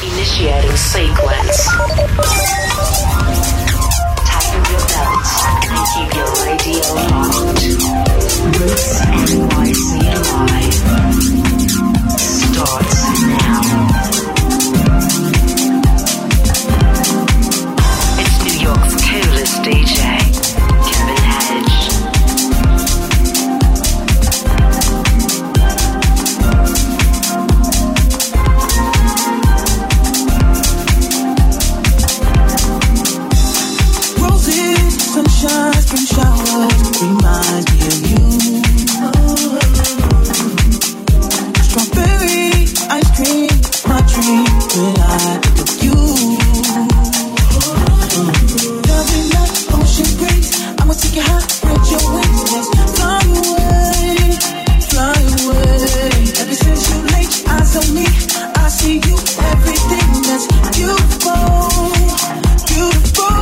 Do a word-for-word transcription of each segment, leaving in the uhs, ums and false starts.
Initiating sequence. Tighten your belts and keep your radio locked. Roots N Y C Live starts now. It's New York's coolest D J, Kevin Hedge. Sunshine, spring showers, reminds me of you. Strawberry ice cream, my dream when I think of you. Loving like ocean breeze, I'ma take you high, spread your wings, let's fly away, fly away. Ever since you laid your eyes on me, I see you, everything that's beautiful, beautiful.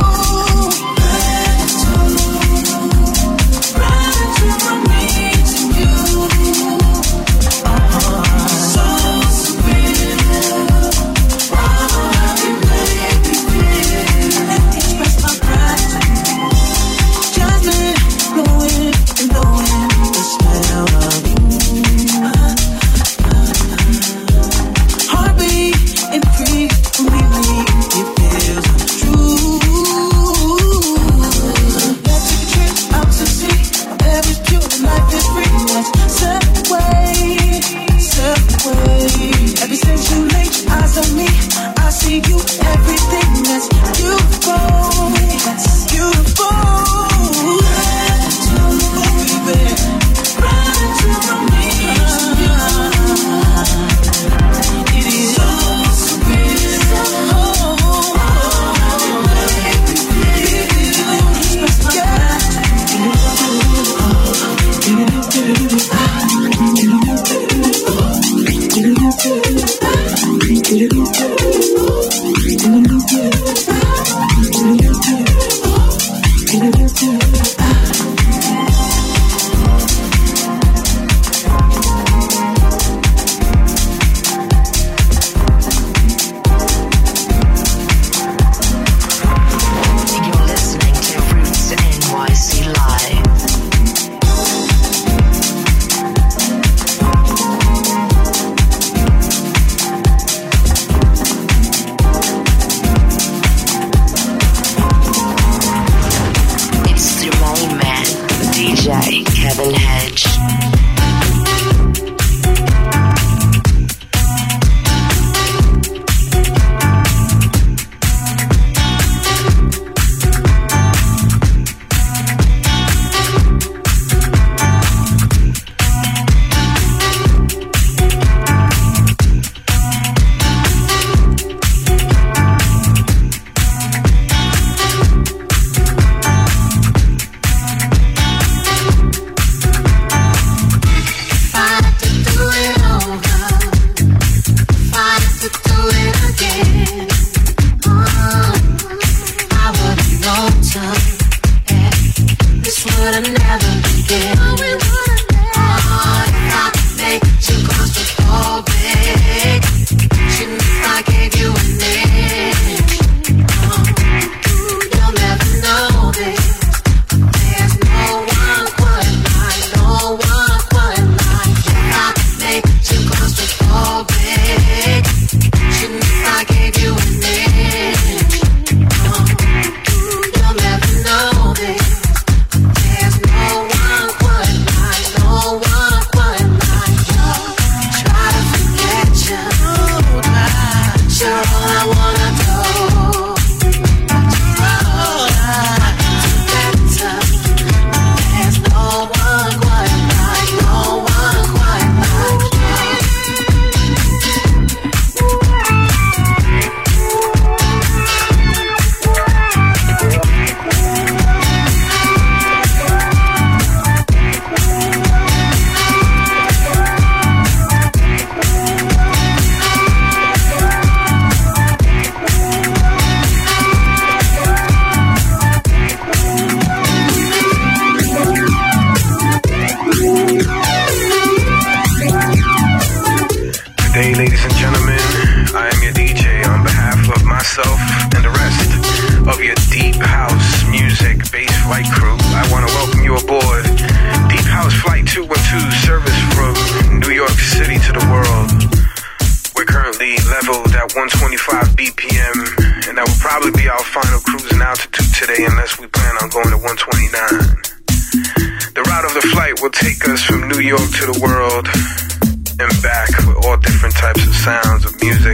myself and the rest of your deep house music bass flight crew, I want to welcome you aboard Deep House Flight two one two service from New York City to the world. We're currently leveled at one twenty-five B P M, and that will probably be our final cruising altitude today unless we plan on going to one twenty-nine. The route of the flight will take us from New York to the world and back with all different types of sounds of music.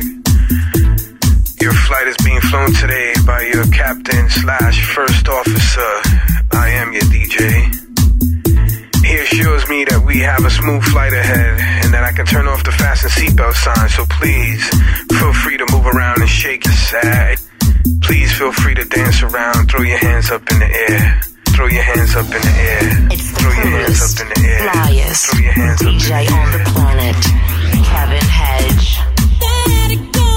Your flight is being flown today by your captain slash first officer. I am your D J. He assures me that we have a smooth flight ahead and that I can turn off the fasten seatbelt sign, so please feel free to move around and shake your sag. Please feel free to dance around, throw your hands up in the air. Throw your hands up in the air. It's the throw your hands up in the air. flyest throw your hands D J up in the on the planet, Kevin Hedge. Let it go.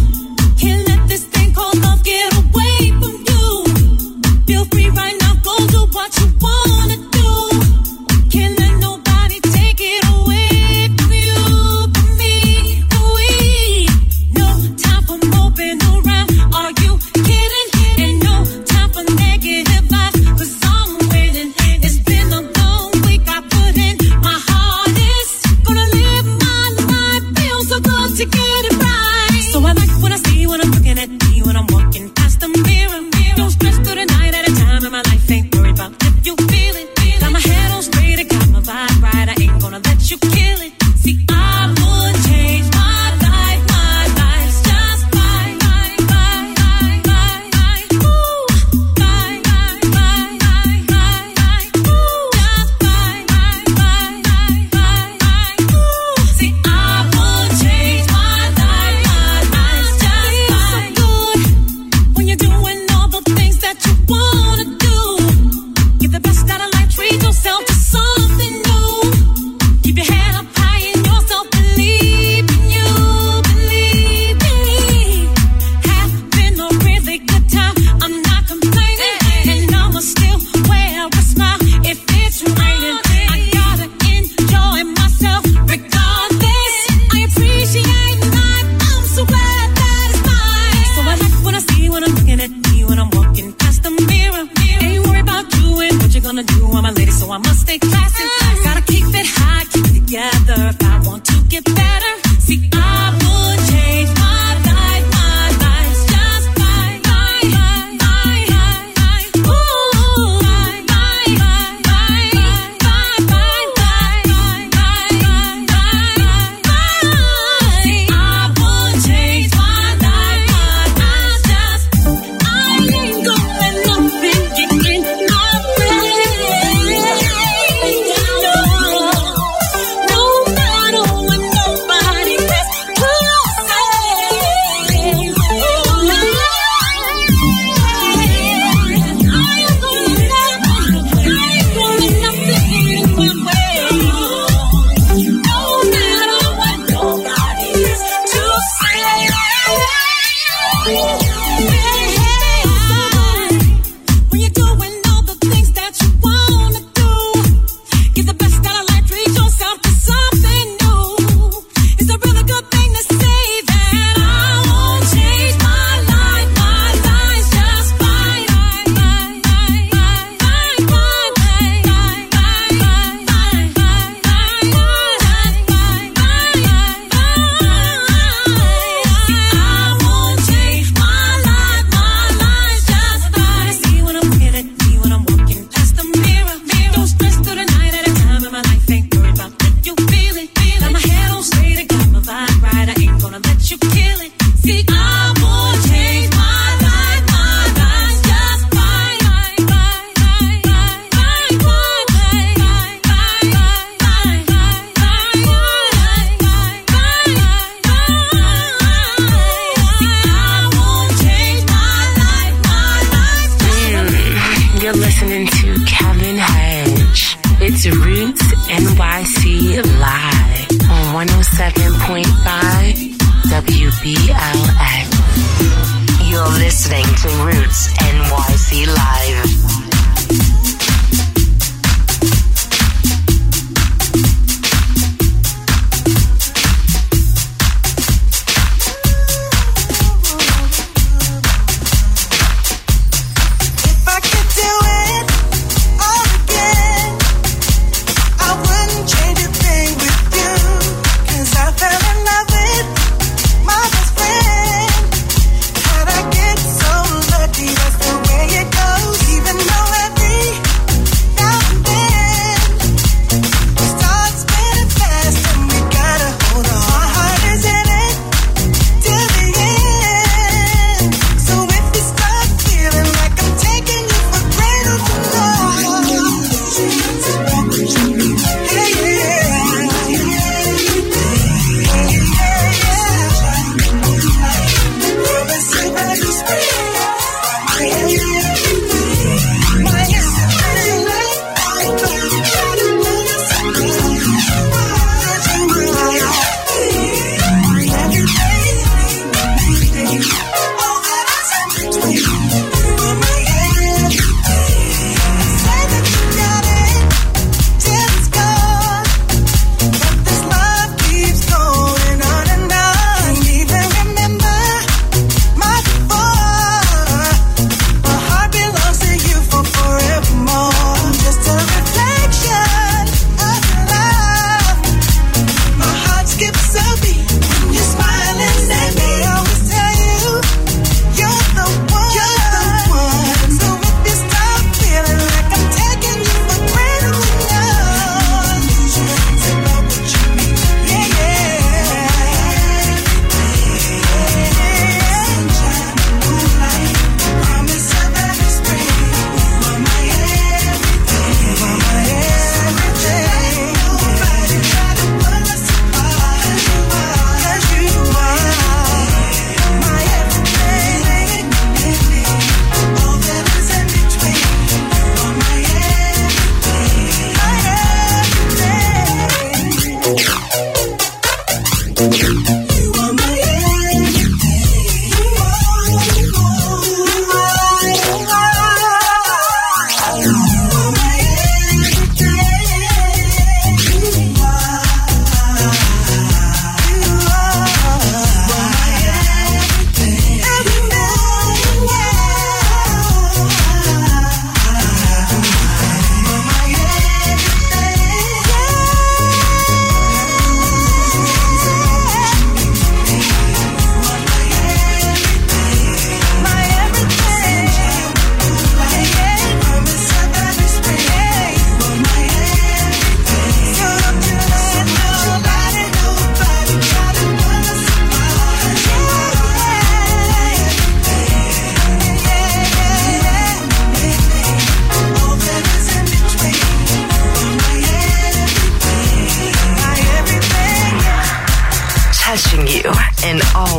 Can't let this thing called love get away from you. Feel free right now, go do what you wanna do. Can't let nobody take it away from you, from me, from we. No time for moping around. Are you kidding? And no time for negative vibes, 'cause I'm waiting. It's been a long week. I put in my hardest. Gonna live my life, feel so good to get it right. So I like what I see when I'm looking at me, when I'm walking past the mirror. Don't stress through the night at a time, and my life ain't worried about if you feel it. Got my head on straight, I got my vibe right. I ain't gonna let you kill it. See, I would change my life, my life's just fine, fine, fine, fine, fine, fine. Ooh, fine, fine, fine, fine, fine, fine. Ooh, just fine, fine, fine, fine, fine, fine. Ooh, see, I would change my life, my life's just fine. So good when you're doing all the things that you wanna do. Get the best out of life, treat yourself to something new. Keep your head up high in yourself, believe in you, believe in. Having a really good time, I'm not complaining, and I'ma still wear a smile if it's raining. I gotta enjoy myself regardless. I appreciate life, I'm so glad that it's mine. So I like what I see when I'm looking at me, when I'm walking past the mirror. Ain't worry about you and what you're gonna do. I'm a lady, so I must stay classy. Gotta keep it high, keep it together if I want to get better. See, I would change my life, my life's just fine, fine, fine, fine, fine. Ooh, fine, fine, fine, fine, fine, fine, fine, fine, fine, fine, fine. See, I would change my life, my life's just. I ain't gonna let nothing get in my way. No, no matter what nobody has to say. I ain't gonna let, I ain't gonna let nothing get in my way. No matter what nobody has to say. When you're doing all the things that you wanna do, get the best out of life, treat yourself to something new. It's a really good thing to say that I won't change my life, my life's just fine, fine, fine, fine, fine, fine, fine, fine, fine, fine, fine, fine, fine, fine, fine, fine. See, I won't change my life, my life's just fine. See when I'm looking at me, when I'm walking past the mirror. Don't stress through the night at a time, and my life ain't worried about if you feel it. Got my head on straight, I got my vibe right. I ain't gonna let you kill it. See, I would change my life, my life's just fine, fine, fine, fine, fine, fine, fine, fine, fine, fine, fine, fine, You're listening to Kevin Hedge. It's Roots N Y C Live on one oh seven point five W B L X. You're listening to Roots N Y C Live.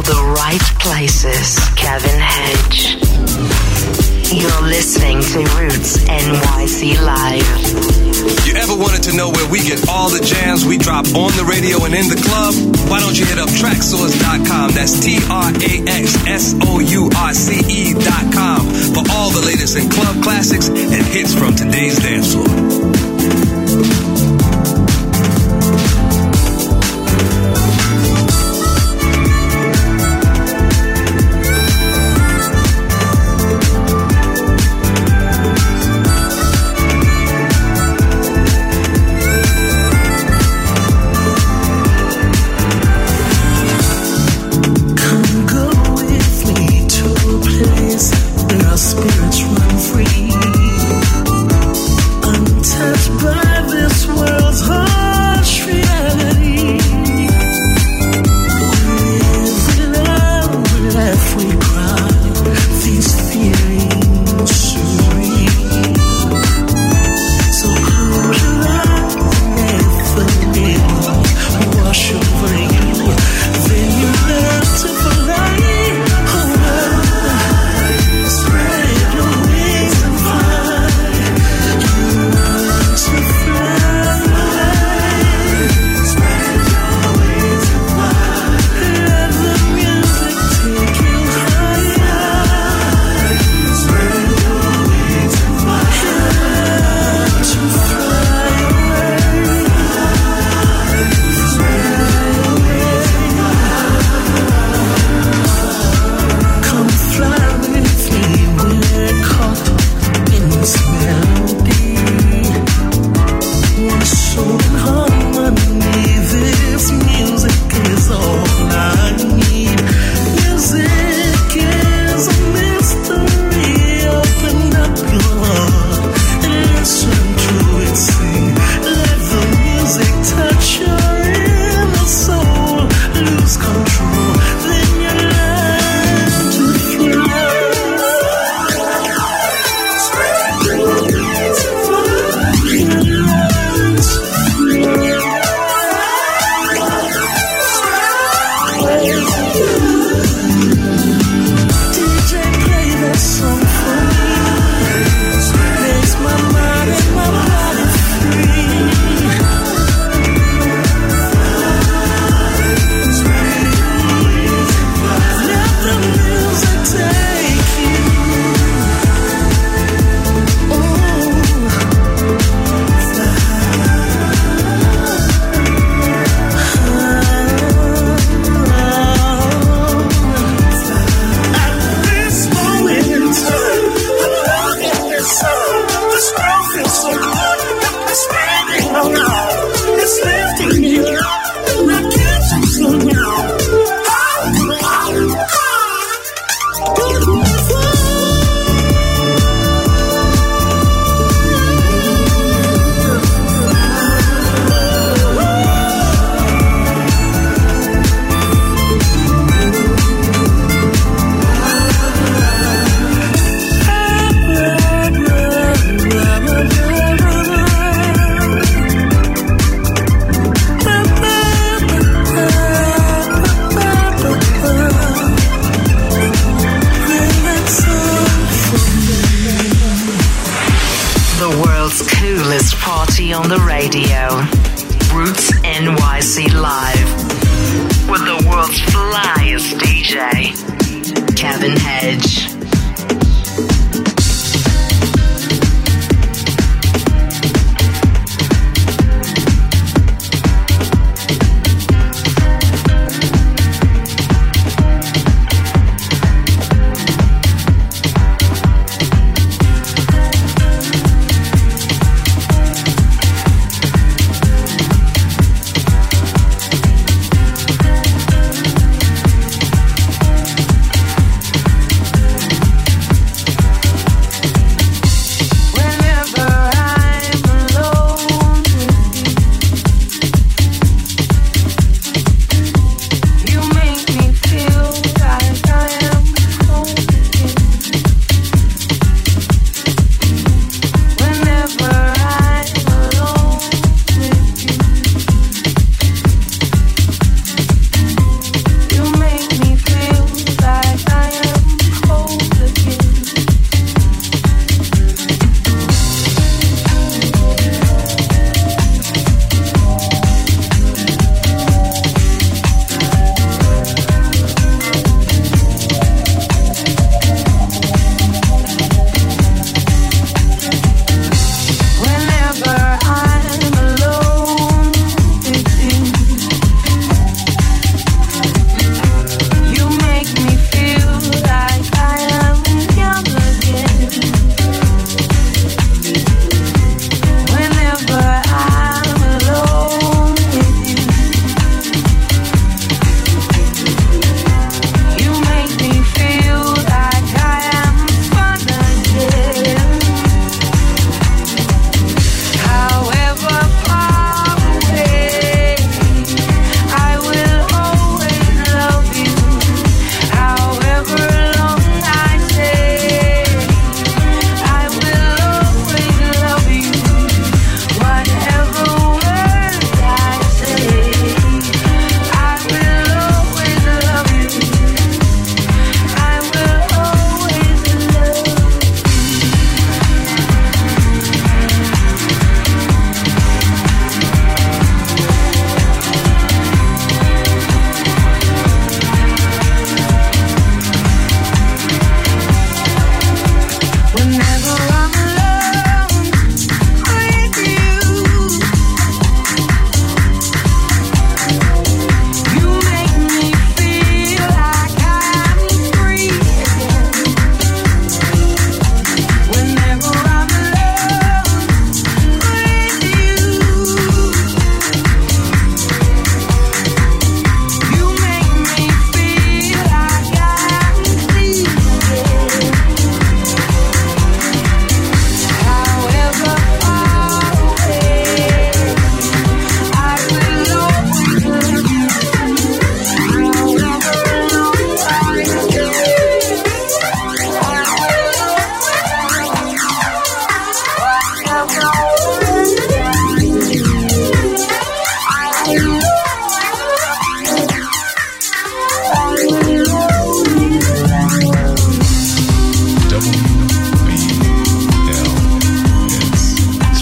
the right places. Kevin Hedge. You're listening to Roots N Y C Live. You ever wanted to know where we get all the jams we drop on the radio and in the club? Why don't you hit up traxsource dot com? That's T R A X S O U R C E dot com for all the latest in club classics and hits from today's dance floor. Spirits run free, untouched by this world's harsh reality. We love, we laugh, we cry, these feelings serene. So close your eyes and let the river wash over you. Then you learn to fly.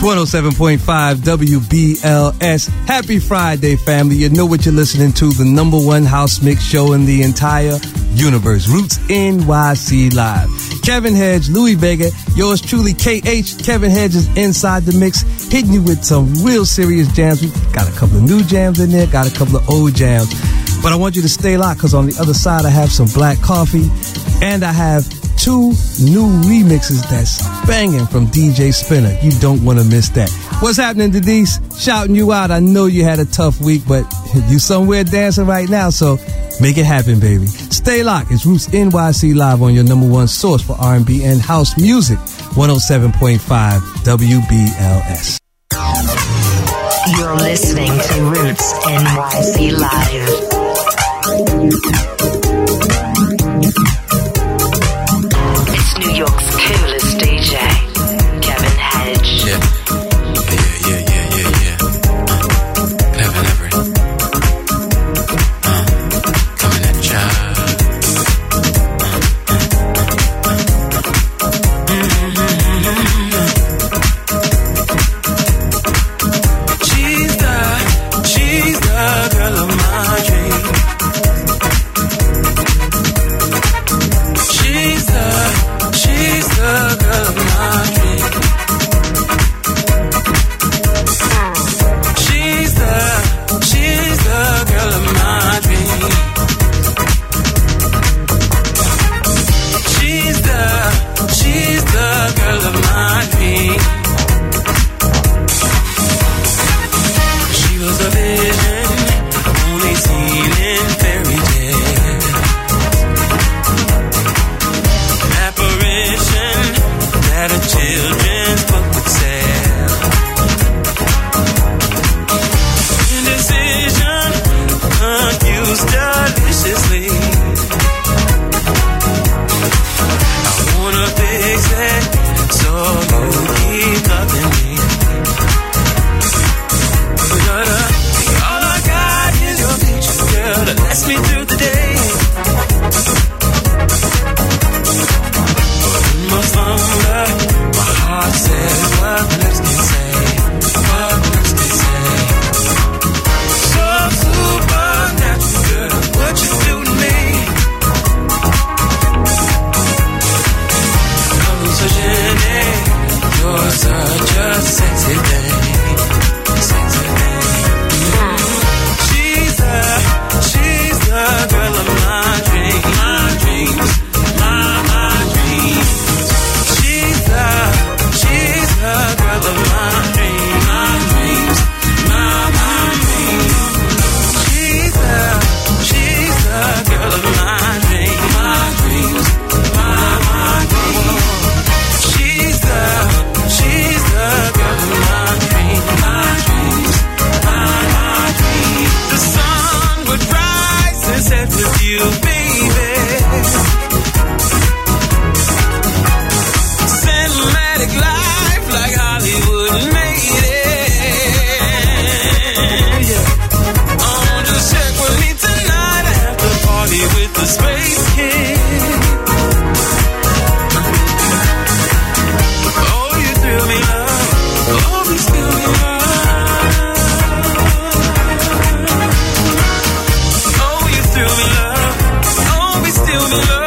one oh seven point five W B L S. Happy Friday, family. You know what you're listening to, the number one house mix show in the entire universe, Roots N Y C Live. Kevin Hedge, Louis Vega, yours truly, K H. Kevin Hedge is inside the mix, hitting you with some real serious jams. We got a couple of new jams in there, got a couple of old jams. But I want you to stay locked, because on the other side I have some black coffee, and I have two new remixes that's banging from D J Spinner. You don't want to miss that. What's happening, Denise? Shouting you out. I know you had a tough week, but you somewhere dancing right now, so make it happen, baby. Stay locked. It's Roots N Y C Live on your number one source for R and B and house music, one oh seven point five W B L S. You're listening to Roots N Y C Live. It's New York's coolest D J, Kevin Hedge. Yeah, yeah, yeah, yeah, yeah, yeah. Uh, Kevin Everett. Uh, coming at ya. She's the, she's the girl of my dreams. She's the, she's the girl of my dreams. She's the, she's the girl of my dreams. She's the, she's the girl of my dreams. She was a vision only seen in fairy tales. Apparition that a children's book would sell. Indecision, confused deliciously. I wanna fix it, so you keep loving me. But uh, all I got is your picture, girl, that lets me through the day. My slumber, my heart says what lips can say, what lips can say. So supernatural, girl, what you do to me. Come so gently, you're such a sexy thing, sexy thing. She's the, she's the girl of my dreams, my dreams, my, my dreams. She's the, she's the girl of my dreams, my dreams, my, my dreams. She's the, she's the girl of my dreams, my dreams, my, my dreams. She's the, she's the girl of my dreams, my dreams, my, my dreams. The sun would rise and set with you, baby. Cinematic life like Hollywood made it. Yeah. Oh, just check with me tonight. I have to party with the Space Kid. Oh, you thrill me, love. Oh, we still me, love. Oh, you thrill me, love. Oh, we still me, love.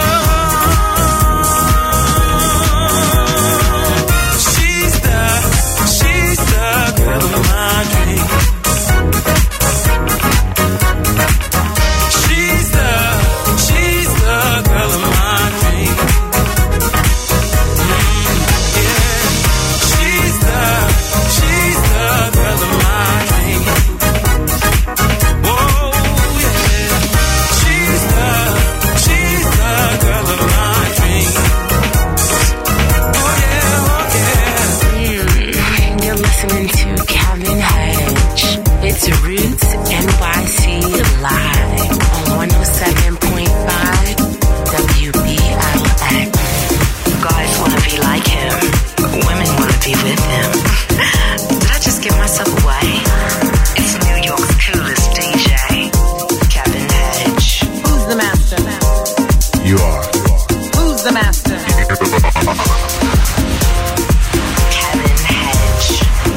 Kevin Hedge.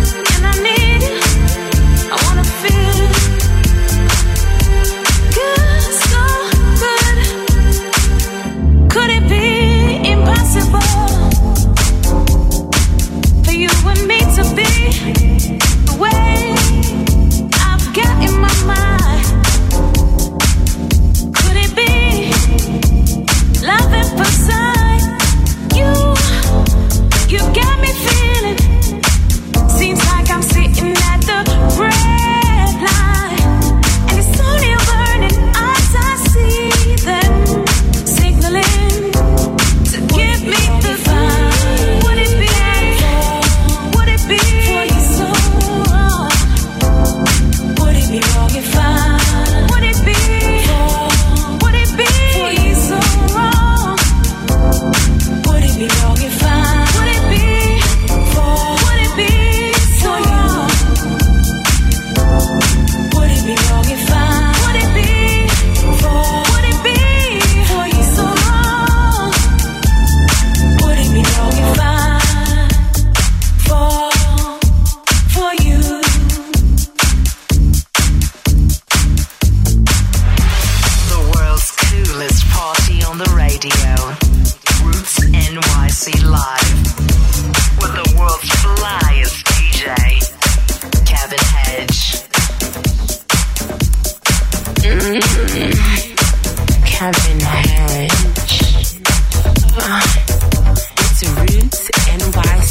and I need you.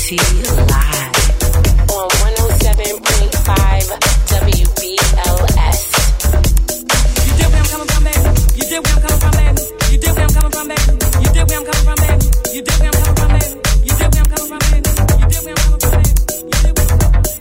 C live on one oh seven point five W B L S. You dig where I'm coming from, baby? You dig where I'm coming from, baby? You dig where I'm coming from, baby? You dig where I'm coming from, baby? You dig where I'm coming from, baby? You dig where I'm coming from, baby? You dig where I'm coming from, baby? You dig where I'm coming from, baby?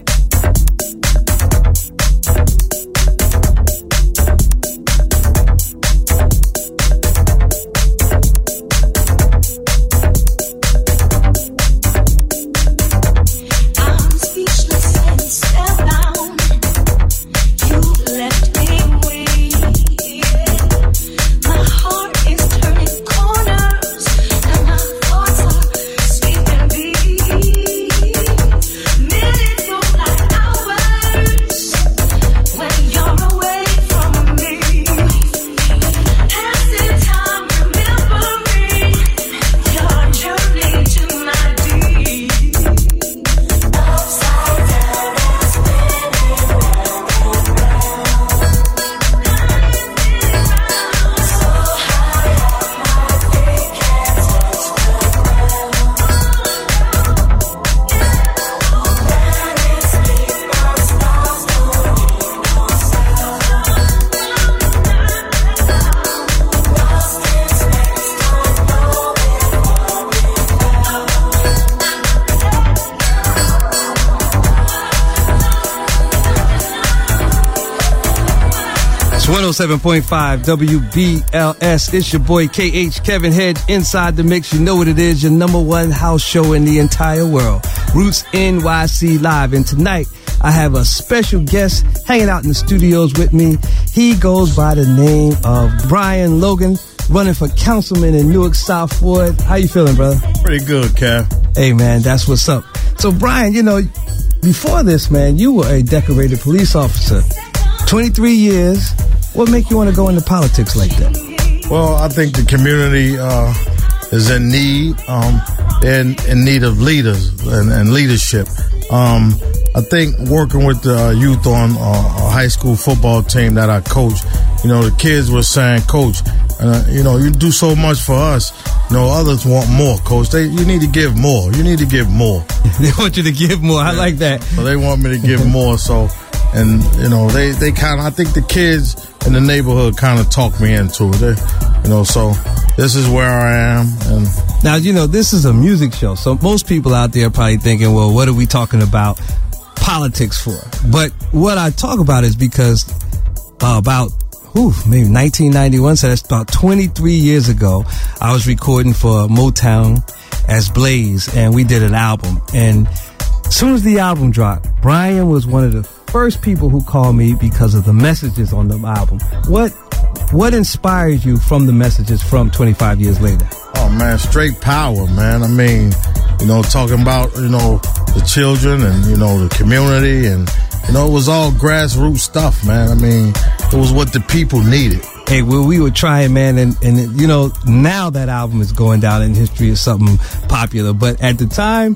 one oh seven point five W B L S. It's your boy K H Kevin Hedge inside the mix. You know what it is, your number one house show in the entire world, Roots N Y C Live. And tonight I have a special guest hanging out in the studios with me. He goes by the name of Brian Logan, running for councilman in Newark South Ward. How you feeling, brother? Pretty good, Kev. Hey, man, that's what's up. So, Brian, you know, before this, man, you were a decorated police officer. twenty-three years. What make you want to go into politics like that? Well, I think the community uh, is in need. Um, in, in need of leaders and, and leadership. Um, I think working with the youth on uh, a high school football team that I coach, you know, the kids were saying, Coach, uh, you know, you do so much for us. You know, others want more, Coach. They, you need to give more. You need to give more. They want you to give more. I like that. So they want me to give more. So, and, you know, they, they kind of, I think the kids in the neighborhood kind of talked me into it. They, you know, so this is where I am. And now, you know, this is a music show. So most people out there are probably thinking, well, what are we talking about politics for? But what I talk about is because uh, about Ooh, maybe nineteen ninety-one, so that's about twenty-three years ago, I was recording for Motown as Blaze, and we did an album. And as soon as the album dropped, Brian was one of the first people who called me because of the messages on the album. What what inspired you from the messages from twenty-five years later? Oh, man, straight power, man. I mean, you know, talking about, you know, the children and, you know, the community, and, you know, it was all grassroots stuff, man. I mean, it was what the people needed. Hey, well, we were trying, man, and, and you know, now that album is going down in history as something popular. But at the time,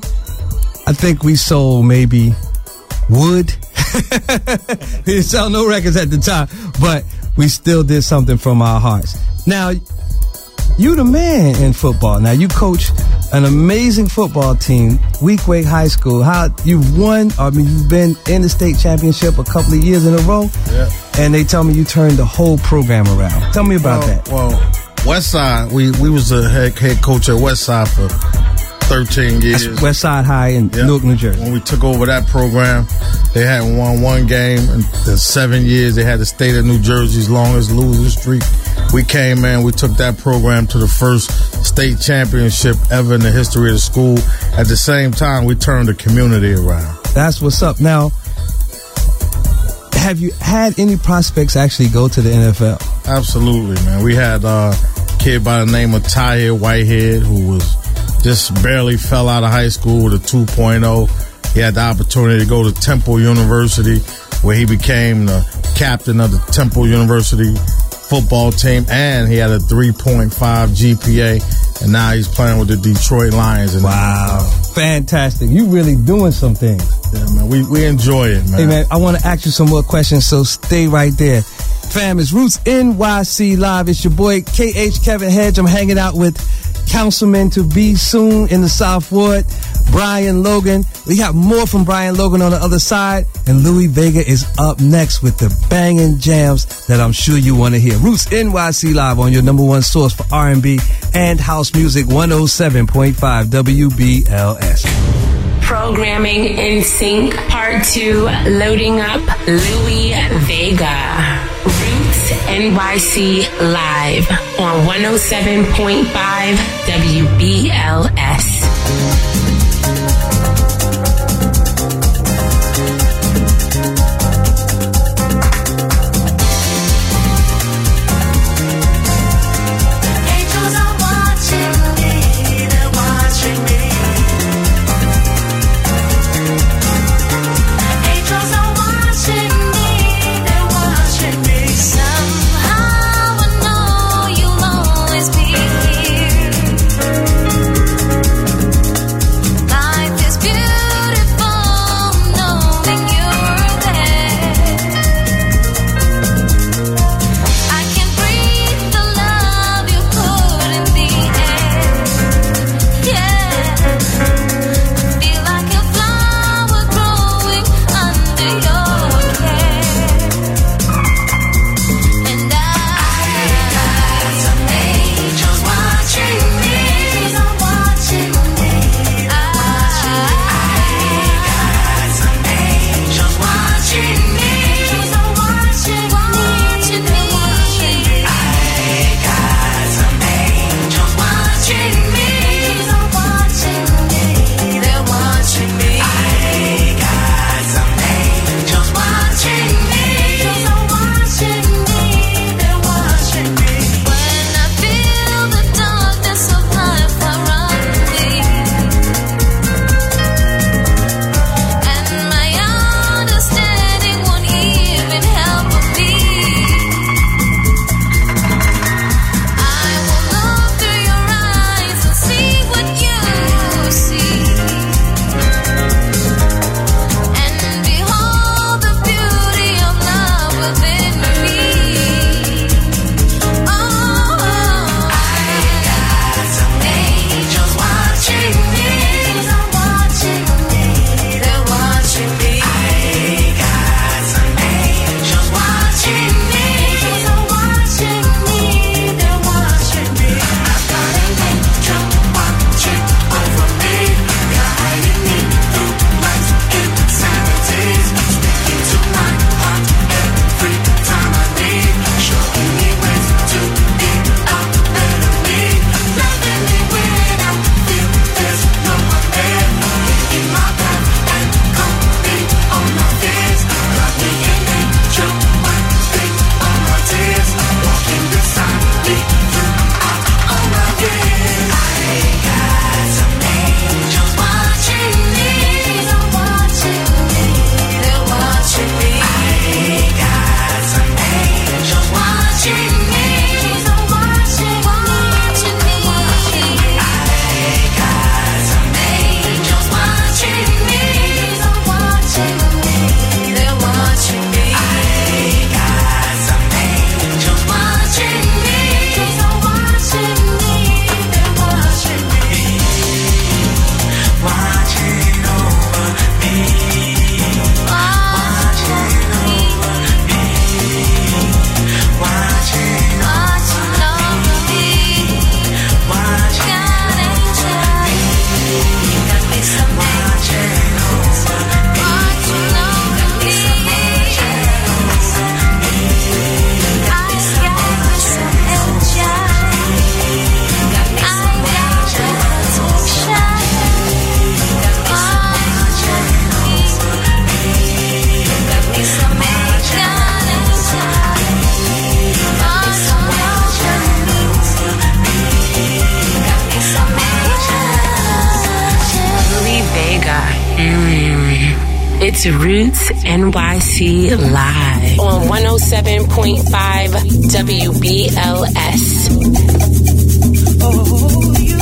I think we sold maybe wood. We didn't sell no records at the time, but we still did something from our hearts. Now, you the man in football. Now, you coach an amazing football team, Weequahic High School. How you've won, I mean, you've been in the state championship a couple of years in a row. Yeah. And they tell me you turned the whole program around. Tell me about well, that. Well, Westside, we, we was the head, head coach at Westside for thirteen years. That's Westside High in yep. Newark, New Jersey. When we took over that program, they had won one game in the seven years. They had the state of New Jersey's longest losing streak. We came in, we took that program to the first state championship ever in the history of the school. At the same time, we turned the community around. That's what's up. Now, have you had any prospects actually go to the N F L? Absolutely, man. We had uh, a kid by the name of Tahir Whitehead who was just barely fell out of high school with a two point oh. He had the opportunity to go to Temple University, where he became the captain of the Temple University football team, and he had a three point five G P A, and now he's playing with the Detroit Lions. And wow. Fantastic. You really doing some things. Yeah, man. We, we enjoy it, man. Hey, man, I want to ask you some more questions, so stay right there. Fam, it's Roots N Y C Live. It's your boy, K H Kevin Hedge. I'm hanging out with councilman to be soon in the South Ward, Brian Logan. We got more from Brian Logan on the other side, and Louis Vega is up next with the banging jams that I'm sure you want to hear. Roots N Y C Live on your number one source for R and B and house music, one oh seven point five W B L S. Programming in Sync Part two, loading up Louis Vega. Roots N Y C Live on one oh seven point five W B L S. It's Roots N Y C Live on one oh seven point five W B L S. Oh, you.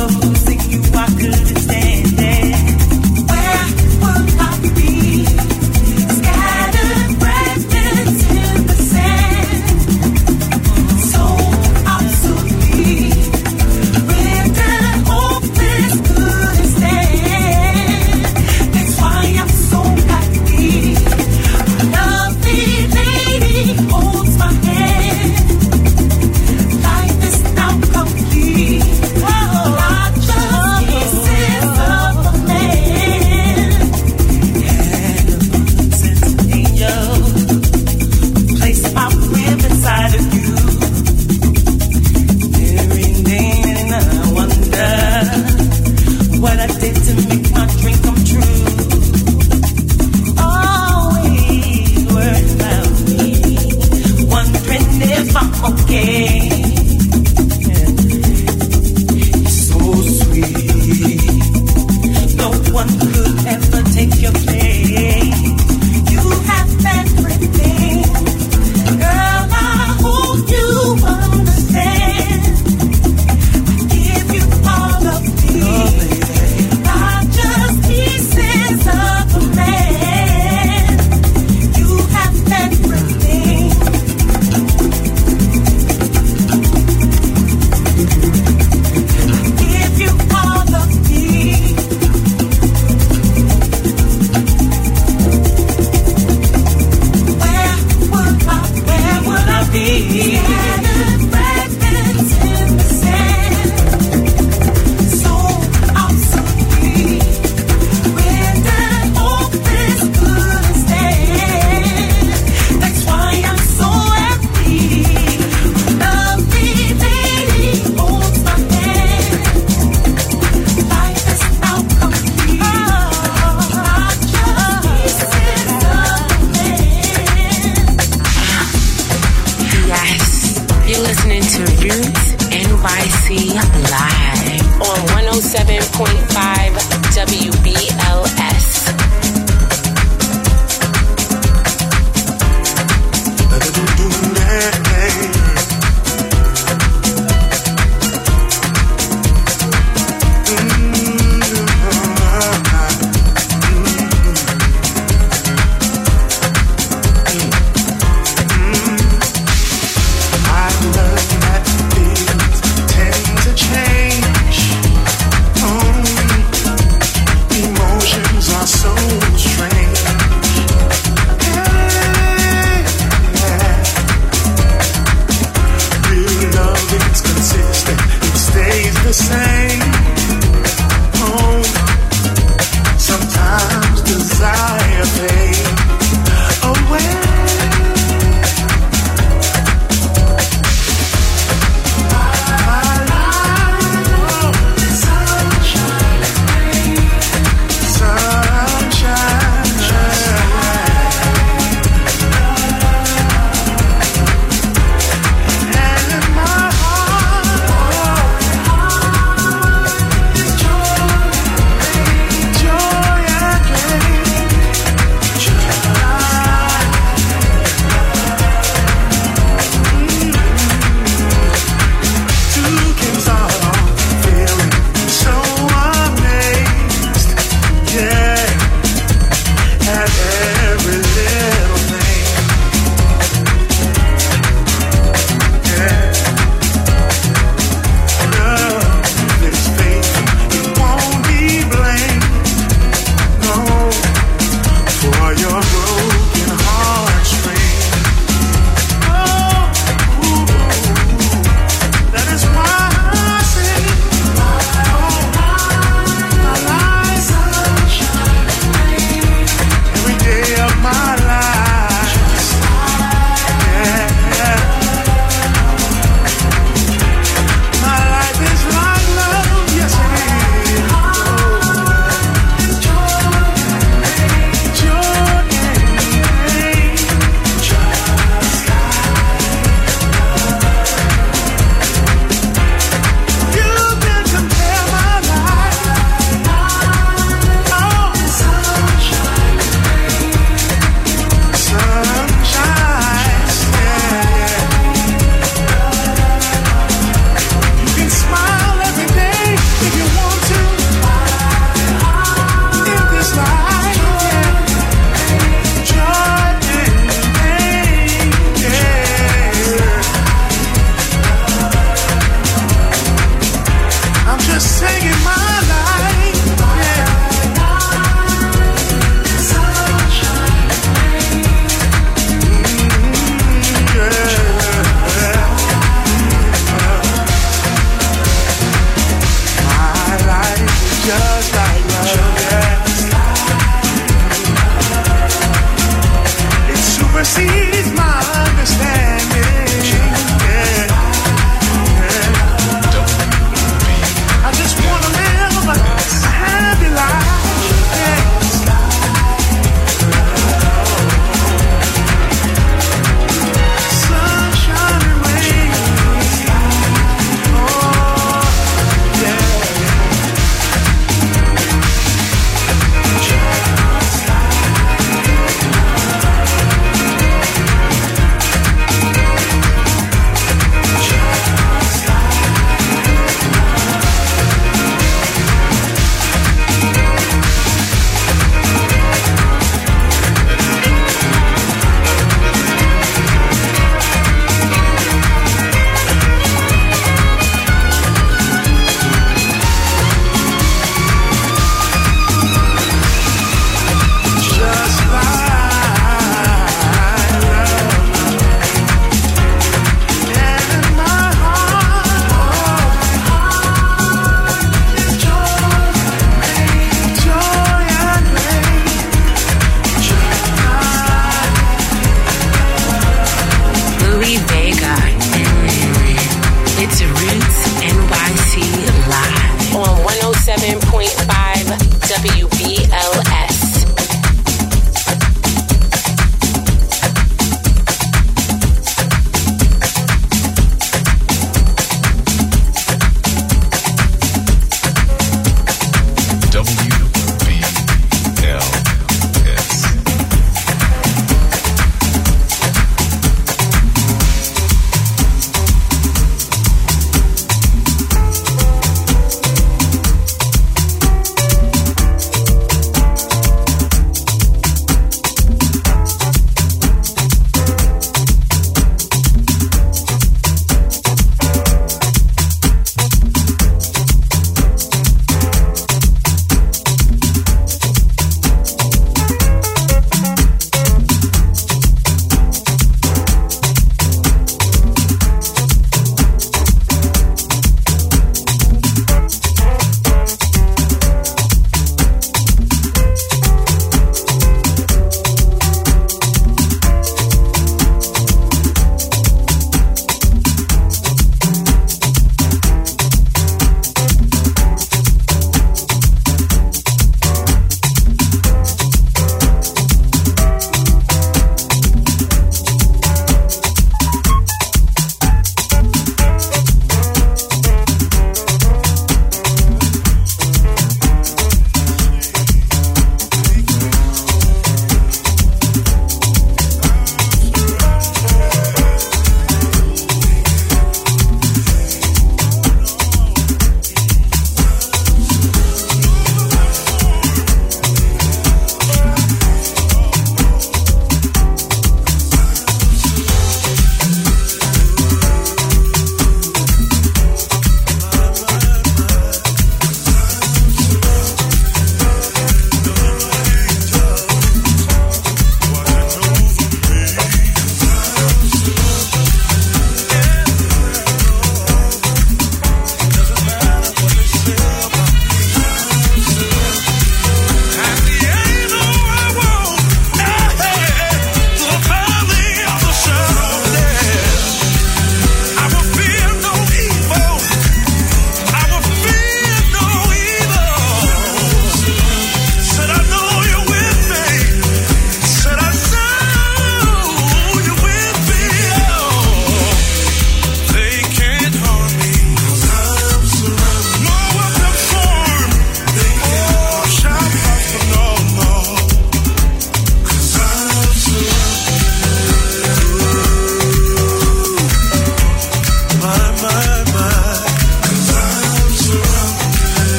Emotions are so just like love. It supersedes my understanding. Yeah. Yeah. I just wanna live a happy life. Yeah. Sunshine and rain. Oh, yeah.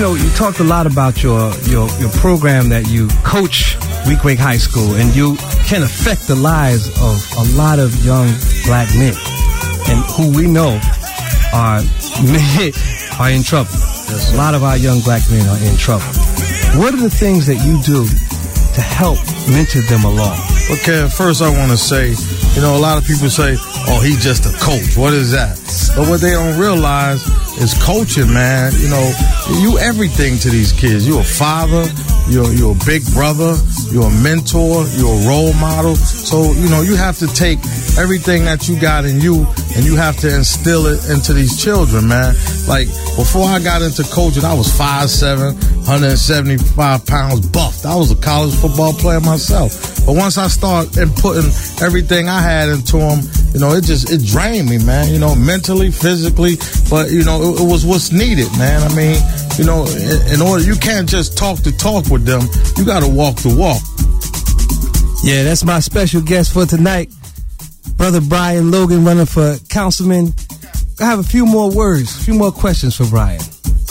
know, you talked a lot about your, your, your program that you coach Week Wake High School, and you can affect the lives of a lot of young black men, and who we know are are in trouble. Yes, a lot of our young black men are in trouble. What are the things that you do to help mentor them along? Okay, first I want to say, you know, a lot of people say, oh, he's just a coach. What is that? But what they don't realize is coaching, man. You know, you everything to these kids. You're a father. You're, you're a big brother. You're a mentor. You're a role model. So, you know, you have to take everything that you got in you and you have to instill it into these children, man. Like, before I got into coaching, I was five seven, one hundred seventy-five pounds buffed. I was a college football player myself. But once I started putting everything I had into them, you know, it just, it drained me, man, you know, mentally, physically. But, you know, it, it was what's needed, man. I mean, you know, in, in order, you can't just talk the talk with them. You got to walk the walk. Yeah, that's my special guest for tonight. Brother Brian Logan, running for councilman. I have a few more words, a few more questions for Brian.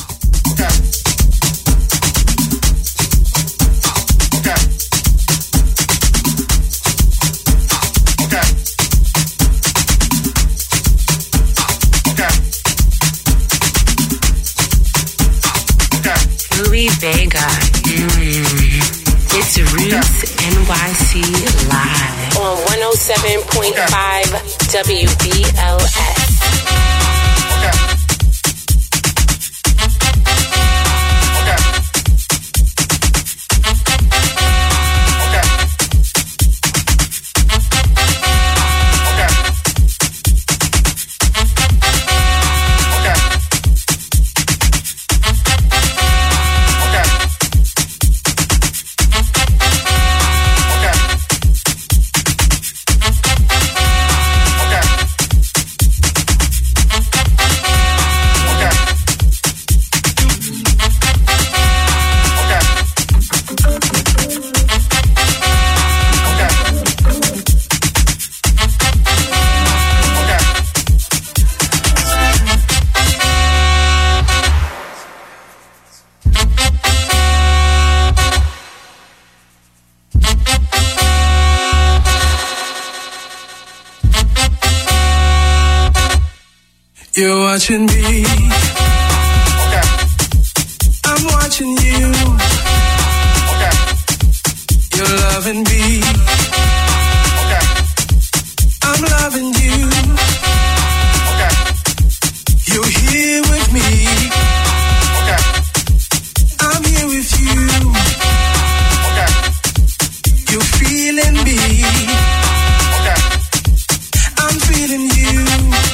Louis Vega. Mm. It's Roots N Y C Live on one oh seven point five W B L S. You're watching me. I'm watching you. You're loving me. I'm loving you. You're here with me. I'm here with you. You're feeling me. I'm feeling you.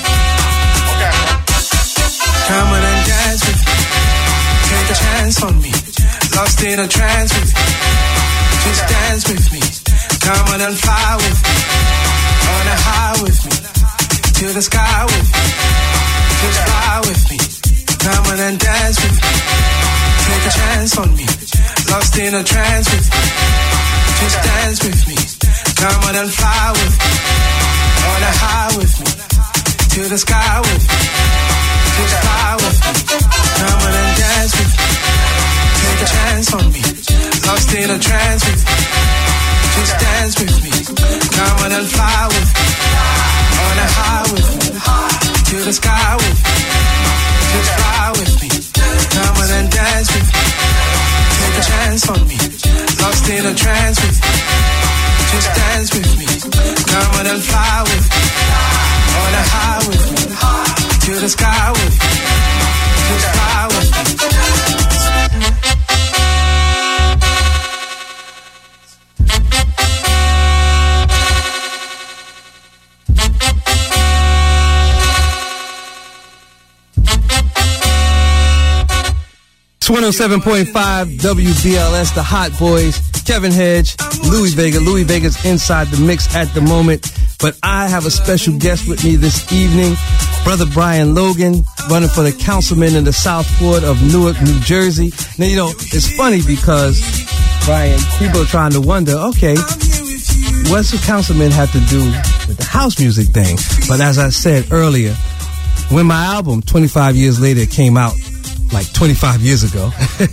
Come on and dance with me. Take a chance on me. Lost in a trance with me. Just dance with me. Come on and fly with me. On a high with me. To the sky with me. Just fly with me. Come on and dance with me. Take a chance on me. Lost in a trance with me. Just dance with me. Come on and fly with me. On a high with me. To the sky with me. Just fly with me. Come on and dance with me. Take a chance on me. Lost in a trance with me. Just dance with me. Come on and fly with me. On a high with me. To the sky with me. Just fly with me. Come on and dance with me. Take a chance on me. Lost in a trance with me. Just dance with me. Come on and fly with me. On a high with me. To the sky with me. Just fly with me. It's one oh seven point five W B L S, the Hot Boys, Kevin Hedge, Louis Vega. Louis Vega's inside the mix at the moment, but I have a special guest with me this evening, Brother Brian Logan, running for the councilman in the South Ward of Newark, New Jersey. Now, you know, it's funny because, Brian, people are trying to wonder, okay, what's the councilman have to do with the house music thing? But as I said earlier, when my album, twenty-five years later, came out, like twenty-five years ago.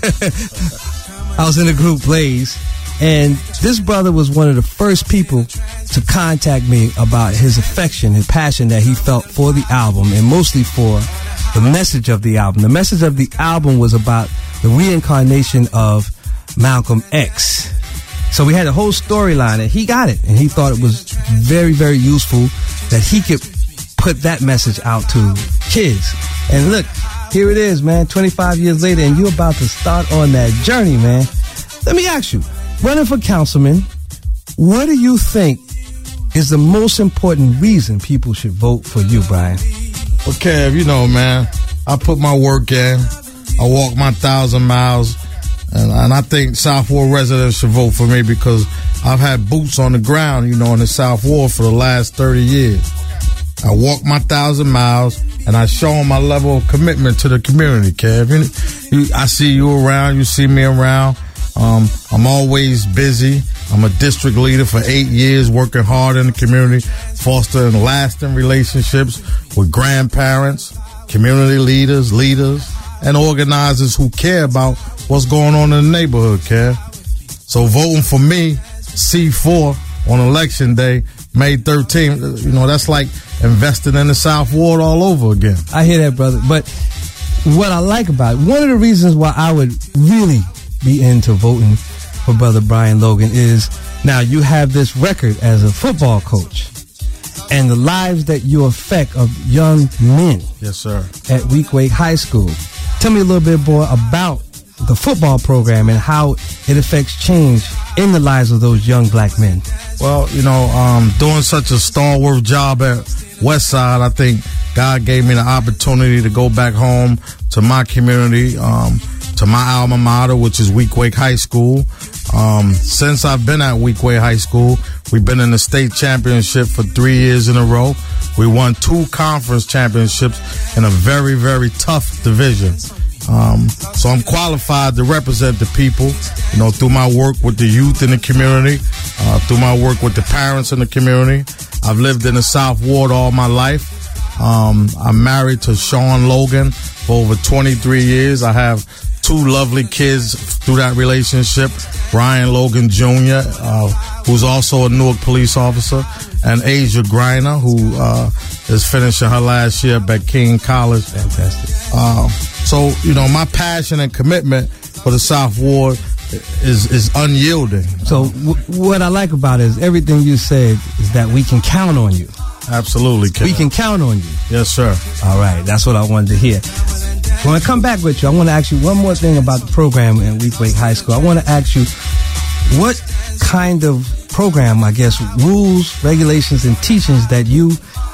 I was in the group Blaze, and this brother was one of the first people to contact me about his affection and passion that he felt for the album, and mostly for the message of the album. The message of the album was about the reincarnation of Malcolm X. So we had a whole storyline, and he got it, and he thought it was very, very useful that he could put that message out to kids. And look, here it is, man, twenty-five years later, and you're about to start on that journey, man. Let me ask you, running for councilman, what do you think is the most important reason people should vote for you, Brian? Well, Kev, you know, man, I put my work in. I walk my thousand miles. And, and I think South Ward residents should vote for me because I've had boots on the ground, you know, in the South Ward for the last thirty years. I walk my thousand miles, and I show them my level of commitment to the community, Kev. You, you, I see you around. You see me around. Um, I'm always busy. I'm a district leader for eight years, working hard in the community, fostering lasting relationships with grandparents, community leaders, leaders, and organizers who care about what's going on in the neighborhood, Kev. So voting for me, C four, on election day, May thirteenth, you know, that's like investing in the South Ward all over again. I hear that, brother. But what I like about it, one of the reasons why I would really be into voting for Brother Brian Logan is, now you have this record as a football coach and the lives that you affect of young men. Yes, sir. At Weequahic High School. Tell me a little bit more about the football program and how it affects change in the lives of those young black men. Well, you know, um, doing such a stalwart job at Westside, I think God gave me the opportunity to go back home to my community, um, to my alma mater, which is Weequahic High School. Um, since I've been at Weequahic High School, we've been in the state championship for three years in a row. We won two conference championships in a very, very tough division. Um, so I'm qualified to represent the people, you know, through my work with the youth in the community, uh, through my work with the parents in the community. I've lived in the South Ward all my life. Um, I'm married to Sean Logan for over twenty-three years. I have two lovely kids through that relationship, Brian Logan Junior, uh, who's also a Newark police officer, and Asia Griner, who uh, is finishing her last year at King College. Fantastic. Uh, so, you know, my passion and commitment for the South Ward is is unyielding. So w- what I like about it is everything you said is that we can count on you. Absolutely, Ken. We can count on you. Yes, sir. All right, that's what I wanted to hear. When I come back with you, I want to ask you one more thing about the program in Weequahic High School. I want to ask you what kind of program, I guess, rules, regulations, and teachings that you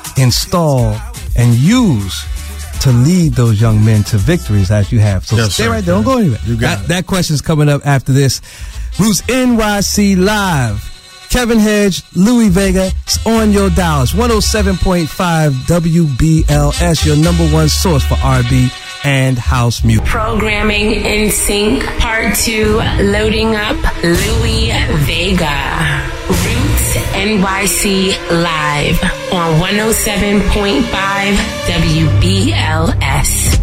install and use to lead those young men to victories as you have. So yes, stay sir. right there. Don't go anywhere. You got that, it. that question's coming up after this. Roots N Y C Live. Kevin Hedge, Louis Vega, it's on your dials. one oh seven point five W B L S, your number one source for R and B and house music. Programming in sync, part two, loading up Louis Vega. Roots N Y C Live on one oh seven point five W B L S.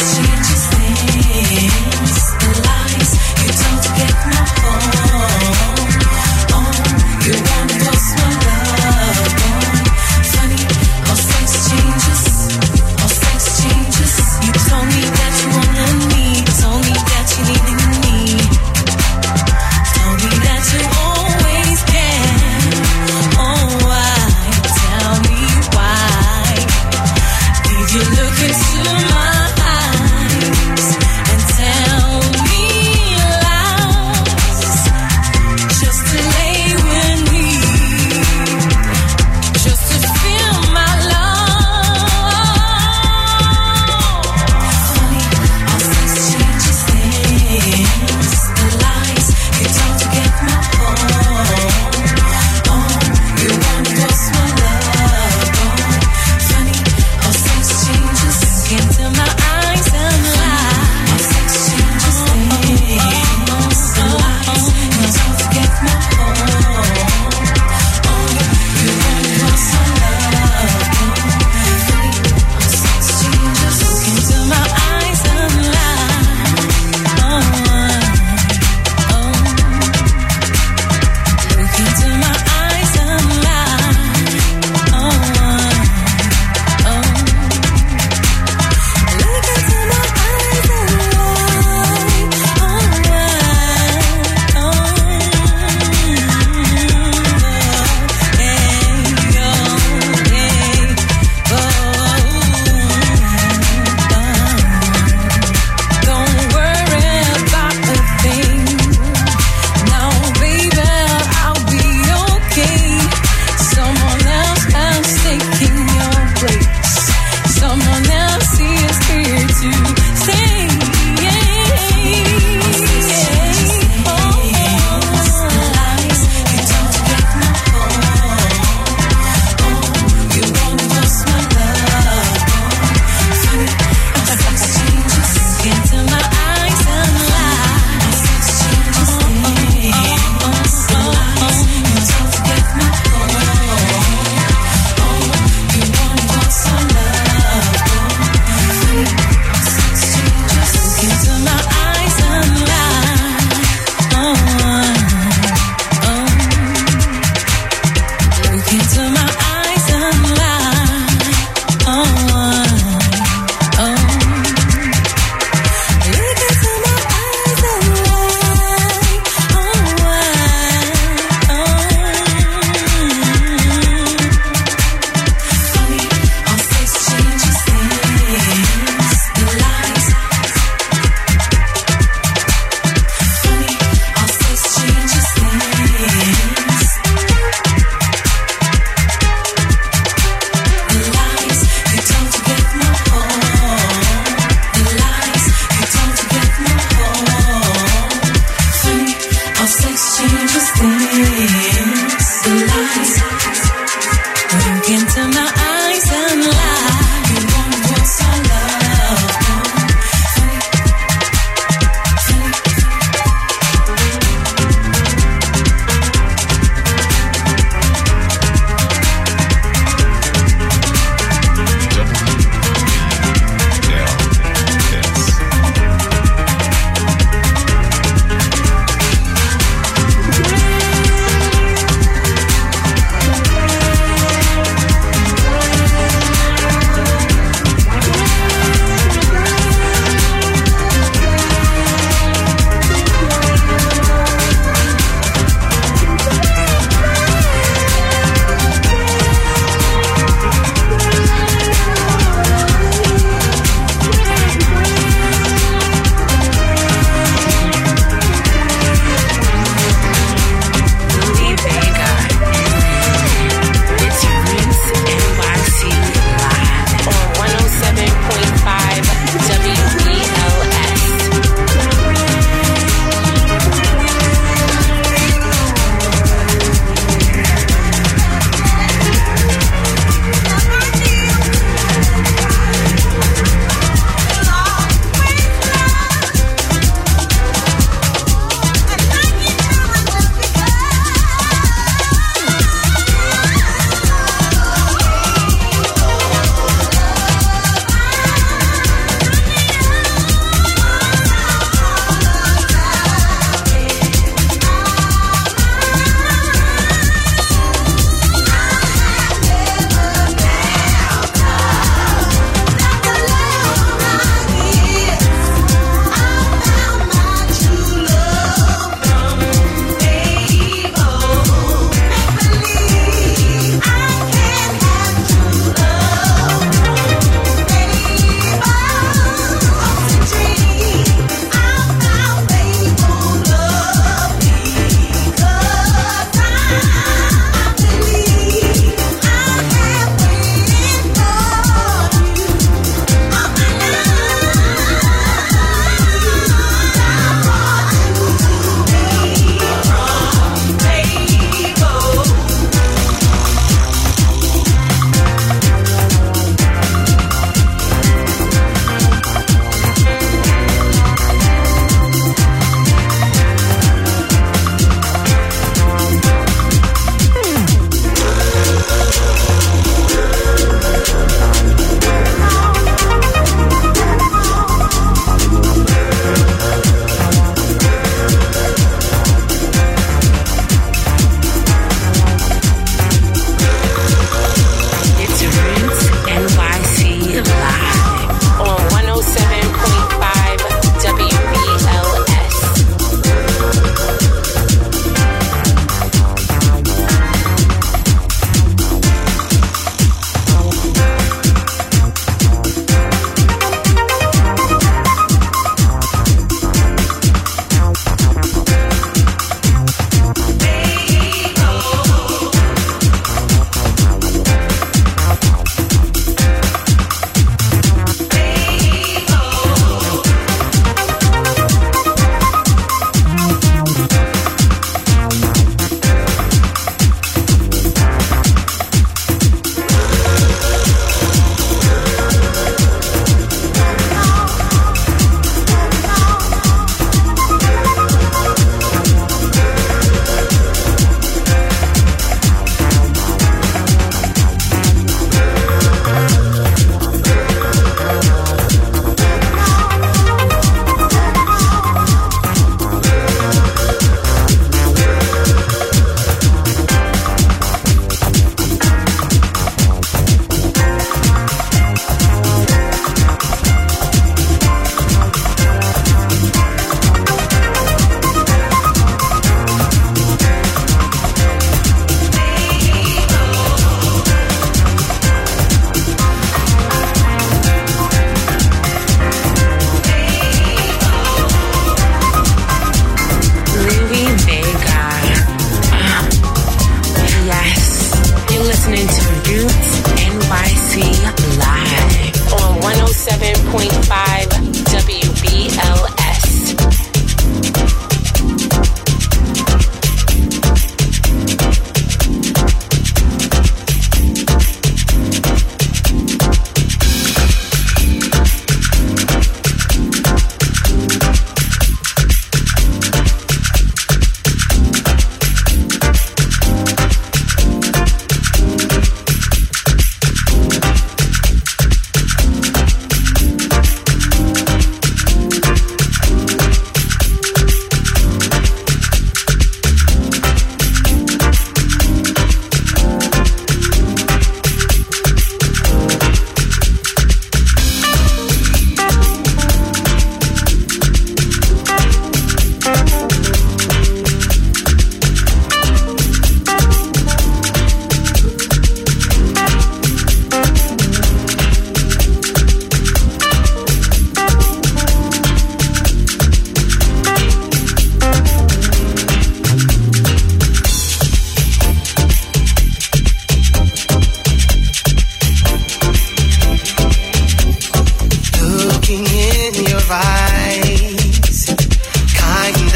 Things, the lies, you don't get my phone.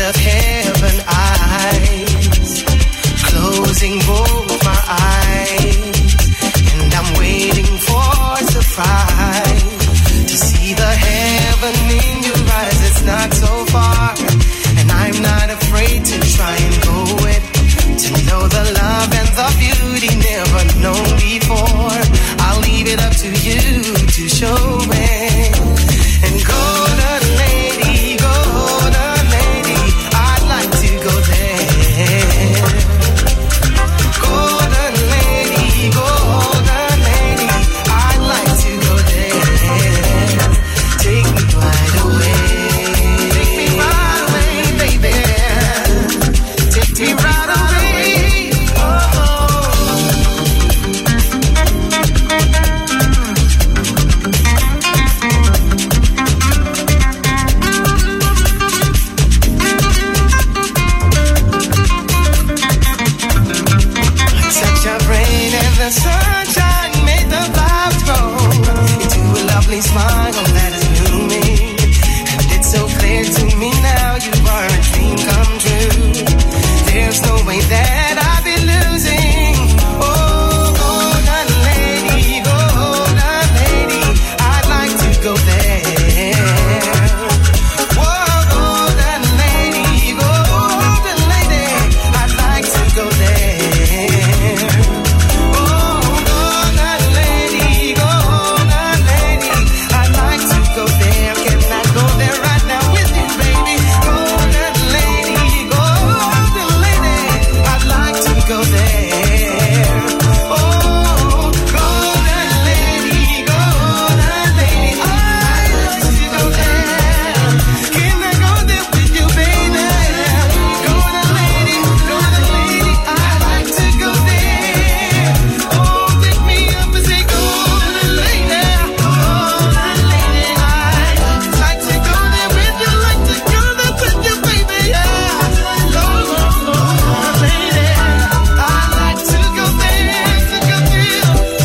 of heaven eyes, closing both my eyes, and I'm waiting for surprise to see the heaven in your eyes. It's not so far, and I'm not afraid to try and go it, to know the love and the beauty never known before. I'll leave it up to you to show it. And golden lady, golden lady, I'd like to go there. Golden lady, golden lady, I'd like to go there. Take me right away. Take me right away, baby. Take me right away. Oh. Such a rain and the sunshine made the clouds grow into a lovely smile that is blooming. And it's so clear to me now you are a dream come true. There's no way that I'll be losing. Oh, golden lady, golden lady, I'd like to go there. Whoa, golden lady, golden lady, I'd like to go there. Oh, golden lady, golden lady, I'd like to go there. Can I go there right now with you, baby? Golden lady, golden lady, I'd like to go there. Oh, golden lady, golden lady, I'd like to go there. Can I go there with you, baby? Golden lady, golden lady, I'd like to go there. Oh, pick me up and say, golden lady, golden lady, I'd like to go there with you, like to go there with you, baby, yeah. Golden lady, I'd like to go there, to go there.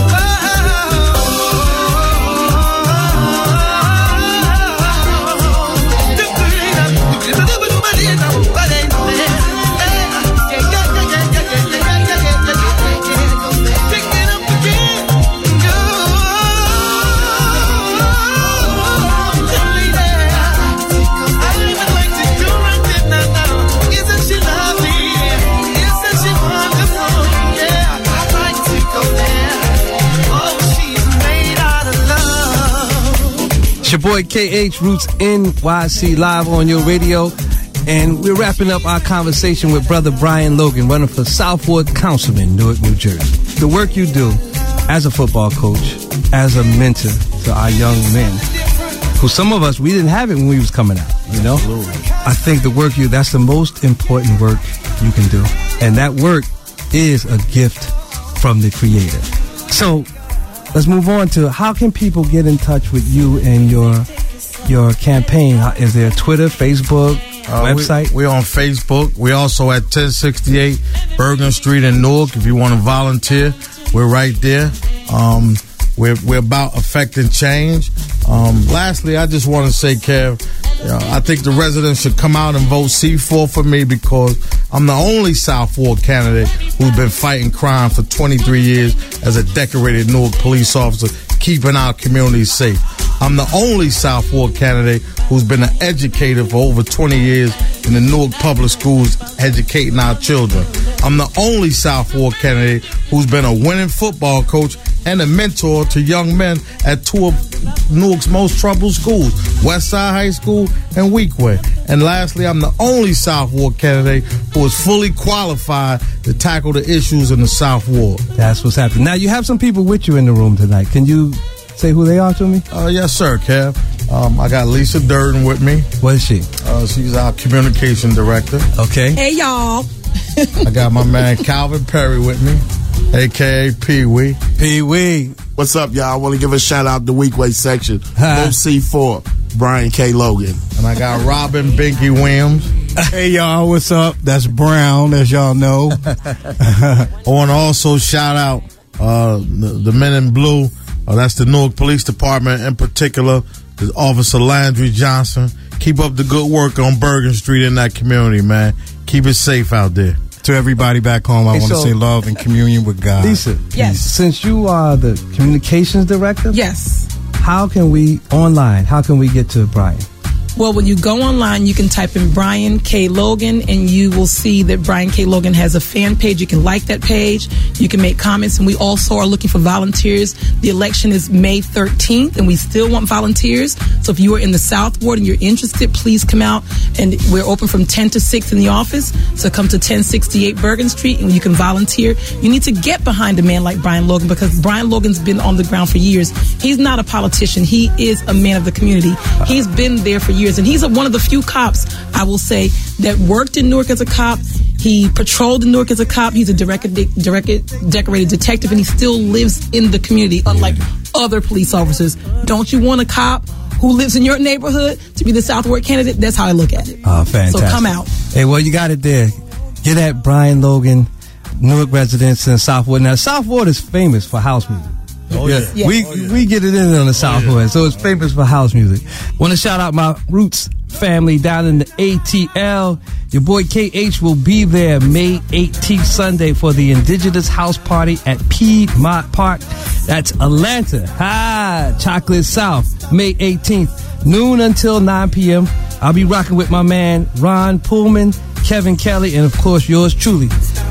It's your boy K H Roots N Y C live on your radio, and we're wrapping up our conversation with Brother Brian Logan, running for South Ward Councilman, Newark, New Jersey. The work you do as a football coach, as a mentor to our young men, who some of us, we didn't have it when we was coming out, you know? Absolutely. I think the work you, that's the most important work you can do. And that work is a gift from the Creator. So let's move on to how can people get in touch with you and your your campaign? How- Is there Twitter, Facebook, Uh, website? We, we're on Facebook. We're also at ten sixty-eight Bergen Street in Newark. If you want to volunteer, we're right there. Um, we're we're about affecting change. Um, lastly, I just want to say, Kev, you know, I think the residents should come out and vote C four for me because I'm the only South Ward candidate who's been fighting crime for twenty-three years as a decorated Newark police officer, keeping our communities safe. I'm the only South Ward candidate who's been an educator for over twenty years in the Newark public schools, educating our children. I'm the only South Ward candidate who's been a winning football coach and a mentor to young men at two of Newark's most troubled schools, Westside High School and Weequay. And lastly, I'm the only South Ward candidate who is fully qualified to tackle the issues in the South Ward. That's what's happening. Now, you have some people with you in the room tonight. Can you say who they are to me? Uh, yes, sir, Kev. Um, I got Lisa Durden with me. What is she? Uh, she's our communication director. Okay. Hey, y'all. I got my man Calvin Perry with me, a k a. Pee Wee. Pee Wee. What's up, y'all? I want to give a shout out to Weequay section. Vote C four, Brian K. Logan. And I got Robin Binky Williams. Hey, y'all. What's up? That's Brown, as y'all know. I want to also shout out uh, the, the men in blue. Uh, that's the Newark Police Department, in particular, the Officer Landry Johnson. Keep up the good work on Bergen Street in that community, man. Keep it safe out there. To everybody back home, I Hey, want to so- say love and communion with God. Lisa, Yes. since you are the communications director, Yes. how can we, online, how can we get to Brian? Well, when you go online, you can type in Brian K. Logan, and you will see that Brian K. Logan has a fan page. You can like that page. You can make comments, and we also are looking for volunteers. The election is May thirteenth, and we still want volunteers. So if you are in the South Ward and you're interested, please come out. And we're open from ten to six in the office. So come to ten sixty-eight Bergen Street, and you can volunteer. You need to get behind a man like Brian Logan, because Brian Logan's been on the ground for years. He's not a politician. He is a man of the community. He's been there for years. And he's a, one of the few cops, I will say, that worked in Newark as a cop. He patrolled in Newark as a cop. He's a direct, direct, decorated detective, and he still lives in the community, unlike other police officers. Don't you want a cop who lives in your neighborhood to be the South Ward candidate? That's how I look at it. Oh, fantastic. So come out. Hey, well, you got it there. Get at Brian Logan, Newark residents in South Ward. Now, South Ward is famous for house music. Oh, yeah. Yeah. We Oh, yeah. we get it in on the South yeah. Ward, so it's famous for house music. Want to shout out my roots family down in the A T L. Your boy K H will be there May eighteenth, Sunday, for the Indigenous House Party at Piedmont Park. That's Atlanta. Ah, Chocolate South, May eighteenth, noon until nine p.m. I'll be rocking with my man Ron Pullman, Kevin Kelly, and of course yours truly,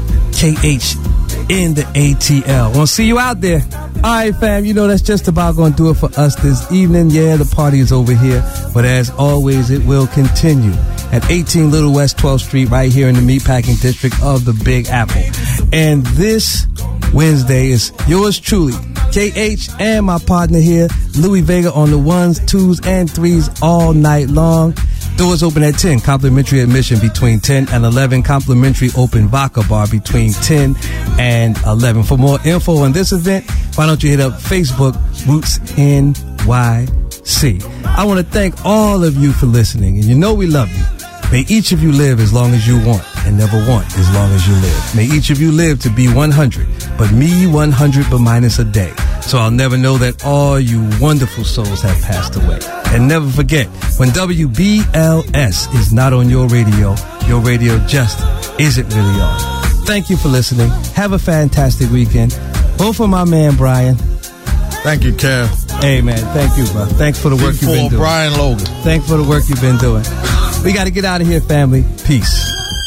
K H in the A T L. Want to see you out there. All right, fam, you know that's just about going to do it for us this evening. Yeah, the party is over here, but as always, it will continue at eighteen Little West twelfth Street right here in the Meatpacking District of the Big Apple. And this Wednesday is yours truly, K H, and my partner here, Louis Vega, on the ones, twos, and threes all night long. Doors open at ten. Complimentary admission between ten and eleven. Complimentary open vodka bar between ten and eleven. For more info on this event, why don't you hit up Facebook, Roots N Y C. I want to thank all of you for listening, and you know we love you. May each of you live as long as you want, and never want as long as you live. May each of you live to be one hundred, but me one hundred but minus a day. So I'll never know that all you wonderful souls have passed away. And never forget, when W B L S is not on your radio, your radio just isn't really on. Thank you for listening. Have a fantastic weekend. Vote for my man, Brian. Thank you, Kev. Hey, man, thank you, bro. Thanks for the work you've been For doing. Brian Logan. Thanks for the work you've been doing. We got to get out of here, family. Peace.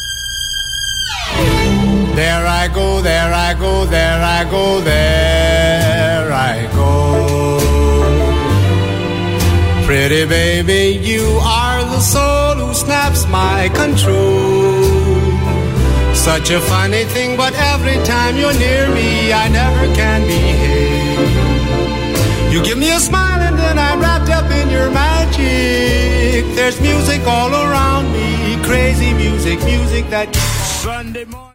There I go, there I go, there I go, there I go. Pretty baby, you are the soul who snaps my control. Such a funny thing, but every time you're near me, I never can behave. You give me a smile and then I'm wrapped up in your magic. There's music all around me, crazy music, music that Sunday morning.